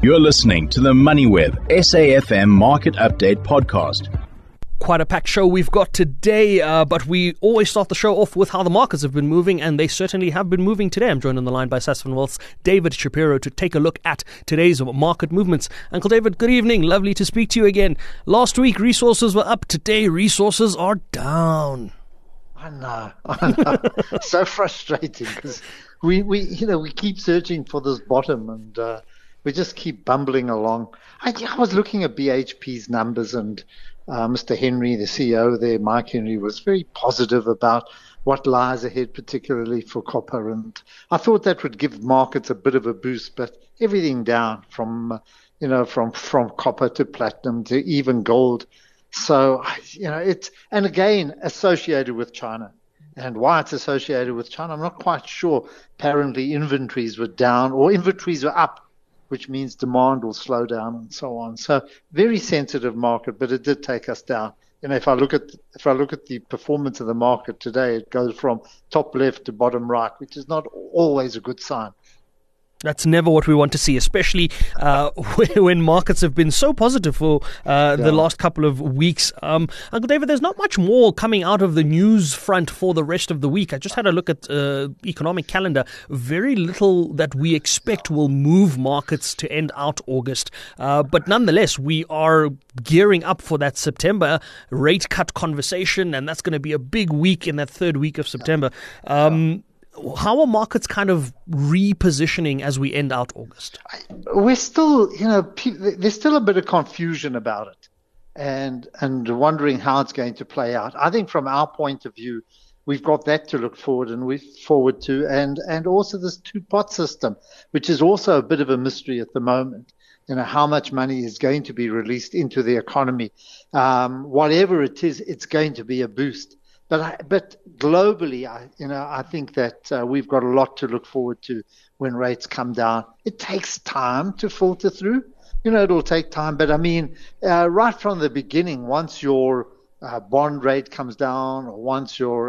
You're listening to the MoneyWeb SAFM Market Update Podcast. Quite a packed show we've got today, but we always start the show off with how the markets have been moving, and they certainly have been moving today. I'm joined on the line by Sasfin Wealth's David Shapiro to take a look at today's market movements. Uncle David, good evening. Lovely to speak to you again. Last week, resources were up. Today, resources are down. I know. So frustrating because we keep searching for this bottom and we just keep bumbling along. I was looking at BHP's numbers and Mr. Henry, the CEO there, Mike Henry, was very positive about what lies ahead, particularly for copper. And I thought that would give markets a bit of a boost, but everything down from copper to platinum to even gold. So, and again, associated with China. And why it's associated with China, I'm not quite sure. Apparently inventories were down or inventories were up, which means demand will slow down and so on. So very sensitive market, but it did take us down. If I look at the performance of the market today, it goes from top left to bottom right, which is not always a good sign. That's never what we want to see, especially when markets have been so positive for the last couple of weeks. Uncle David, there's not much more coming out of the news front for the rest of the week. I just had a look at economic calendar. Very little that we expect will move markets to end out August. But nonetheless, we are gearing up for that September rate cut conversation, and that's going to be a big week in that third week of September. How are markets kind of repositioning as we end out August? We're still, there's still a bit of confusion about it and wondering how it's going to play out. I think from our point of view, we've got that to look forward to and also this two-pot system, which is also a bit of a mystery at the moment. How much money is going to be released into the economy. Whatever it is, it's going to be a boost. But globally, I think that we've got a lot to look forward to when rates come down. It takes time to filter through. It'll take time. But I mean, right from the beginning, once your bond rate comes down, or once your,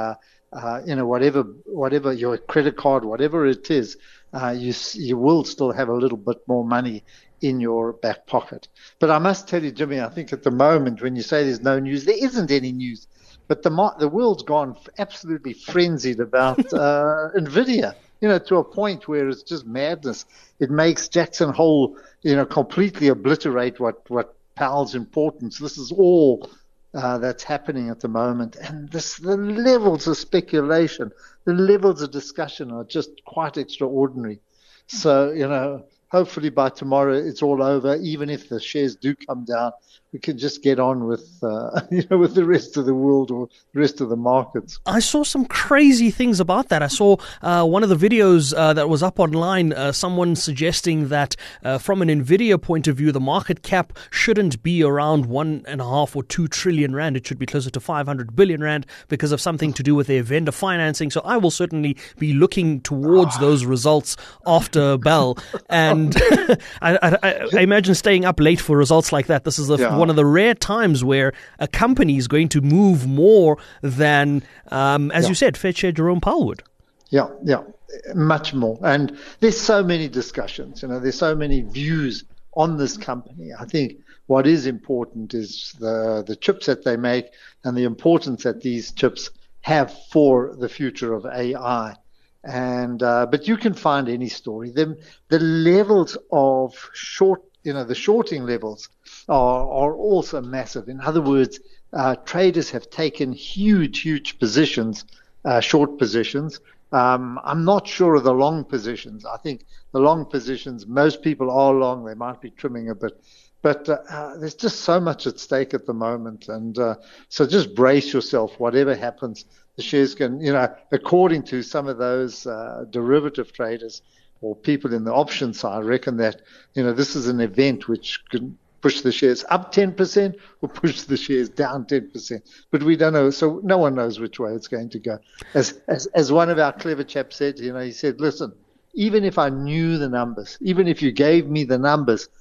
whatever your credit card, whatever it is, you will still have a little bit more money in your back pocket. But I must tell you, Jimmy, I think at the moment, when you say there's no news, there isn't any news. But the world's gone absolutely frenzied about NVIDIA, to a point where it's just madness. It makes Jackson Hole, completely obliterate what Powell's importance. This is all that's happening at the moment. And the levels of speculation, the levels of discussion are just quite extraordinary. So, hopefully by tomorrow it's all over. Even if the shares do come down, we can just get on with, with the rest of the world or the rest of the markets. I saw some crazy things about that. I saw one of the videos that was up online, someone suggesting that from an NVIDIA point of view, the market cap shouldn't be around 1.5 or 2 trillion rand. It should be closer to 500 billion rand because of something to do with their vendor financing. So I will certainly be looking towards those results after Bell. And I imagine staying up late for results like that. This is one of the rare times where a company is going to move more than, as you said, Fed Chair Jerome Powell would. Yeah, much more. And there's so many discussions, there's so many views on this company. I think what is important is the chips that they make and the importance that these chips have for the future of AI. And but you can find any story. The levels of the shorting levels are also massive. In other words, traders have taken huge positions, short positions. I'm not sure of the long positions. I think the long positions, most people are long. They might be trimming a bit. But there's just so much at stake at the moment. And so just brace yourself. Whatever happens, the shares can, according to some of those derivative traders or people in the option side, reckon that, this is an event which can push the shares up 10% or push the shares down 10%. But we don't know. So no one knows which way it's going to go. As one of our clever chaps said, he said, listen, even if I knew the numbers, even if you gave me the numbers,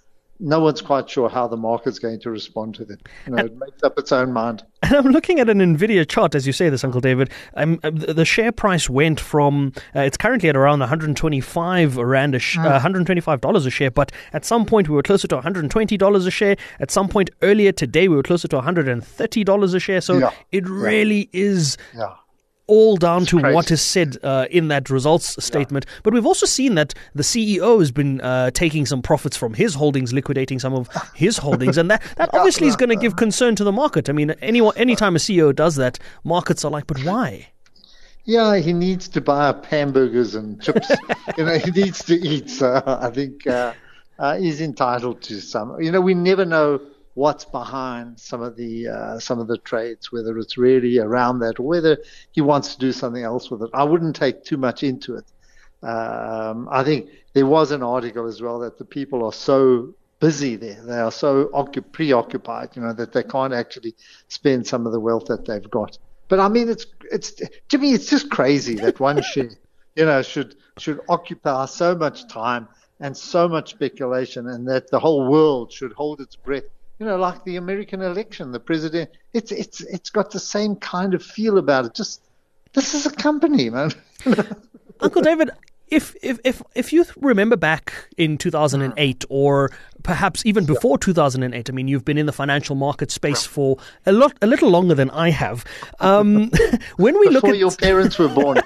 no one's quite sure how the market's going to respond to them. It makes up its own mind. And I'm looking at an NVIDIA chart, as you say this, Uncle David. The share price went from, it's currently at around 125 Rand $125 a share, but at some point we were closer to $120 a share. At some point earlier today, we were closer to $130 a share. So it really is... all down to what is said in that results statement. But we've also seen that the CEO has been taking some profits from his holdings, liquidating some of his holdings. And that obviously is going to give concern to the market. I mean, anytime a CEO does that, markets are like, but why? Yeah, he needs to buy up hamburgers and chips. He needs to eat. So I think he's entitled to some. We never know what's behind some of the trades, whether it's really around that or whether he wants to do something else with it. I wouldn't take too much into it. I think there was an article as well that the people are so busy there, they are so preoccupied, that they can't actually spend some of the wealth that they've got. But I mean, it's to me, it's just crazy that one share, should occupy so much time and so much speculation, and that the whole world should hold its breath. Like the American election, the president, it's got the same kind of feel about it. Just, this is a company, man. Uncle David, if you remember back in 2008 or perhaps even before 2008, I mean, you've been in the financial market space for a little longer than I have. When we look before at your parents were born,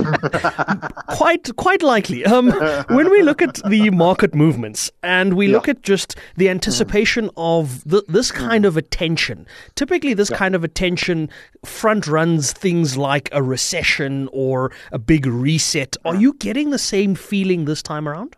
quite likely. When we look at the market movements and we look at just the anticipation of this kind of attention, typically this kind of attention front runs things like a recession or a big reset. Are you getting the same feeling this time around?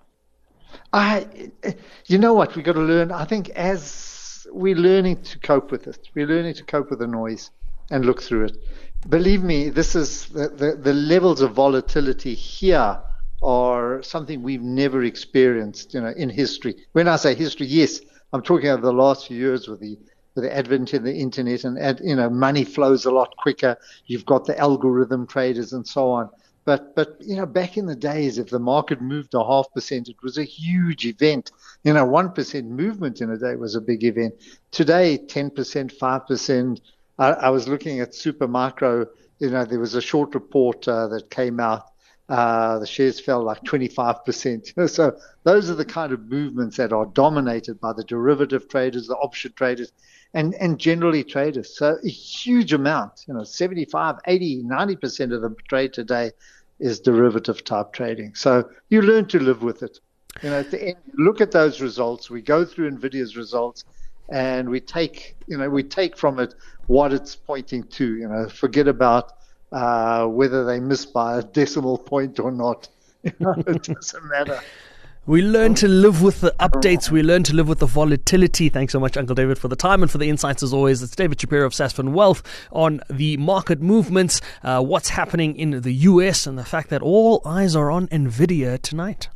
You know what, we've got to learn. I think as we're learning to cope with it, we're learning to cope with the noise and look through it. Believe me, this is the levels of volatility here are something we've never experienced, in history. When I say history, yes, I'm talking over the last few years with the advent of the internet and money flows a lot quicker. You've got the algorithm traders and so on. But back in the days, if the market moved 0.5%, it was a huge event. 1% movement in a day was a big event. Today, 10%, 5%. I was looking at Supermicro. There was a short report that came out. The shares fell like 25%. So those are the kind of movements that are dominated by the derivative traders, the option traders, and generally traders. So a huge amount, 75, 80, 90% of the trade today is derivative type trading. So you learn to live with it. At the end, you look at those results. We go through NVIDIA's results and we take from it what it's pointing to. Forget about whether they miss by a decimal point or not. It doesn't matter. We learn to live with the updates. We learn to live with the volatility. Thanks so much, Uncle David, for the time and for the insights as always. It's David Shapiro of Sasfin Wealth on the market movements, what's happening in the US, and the fact that all eyes are on NVIDIA tonight.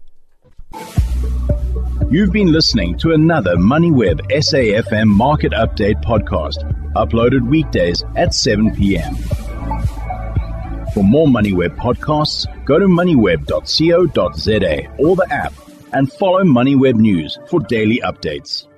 You've been listening to another MoneyWeb SAFM Market Update podcast, uploaded weekdays at 7 p.m. For more MoneyWeb podcasts, go to moneyweb.co.za or the app, and follow MoneyWeb News for daily updates.